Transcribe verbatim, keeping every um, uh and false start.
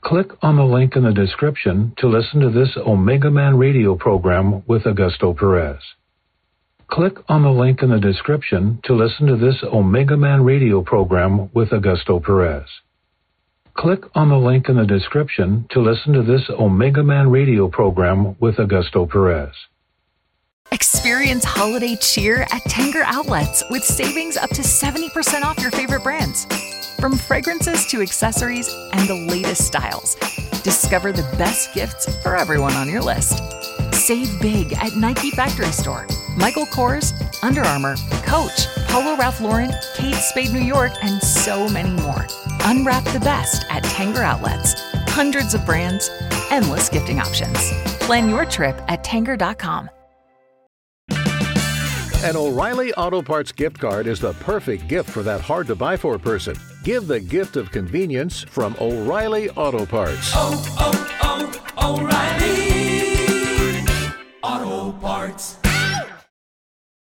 Click on the link in the description to listen to this Omega Man radio program with Augusto Perez. Click on the link in the description to listen to this Omega Man radio program with Augusto Perez. Click on the link in the description to listen to this Omega Man radio program with Augusto Perez. Experience holiday cheer at Tanger Outlets with savings up to seventy percent off your favorite brands. From fragrances to accessories and the latest styles, discover the best gifts for everyone on your list. Save big at Nike Factory Store, Michael Kors, Under Armour, Coach, Polo Ralph Lauren, Kate Spade New York, and so many more. Unwrap the best at Tanger Outlets. Hundreds of brands, endless gifting options. Plan your trip at Tanger dot com. An O'Reilly Auto Parts gift card is the perfect gift for that hard-to-buy-for person. Give the gift of convenience from O'Reilly Auto Parts. Oh, oh, oh, O'Reilly Auto Parts.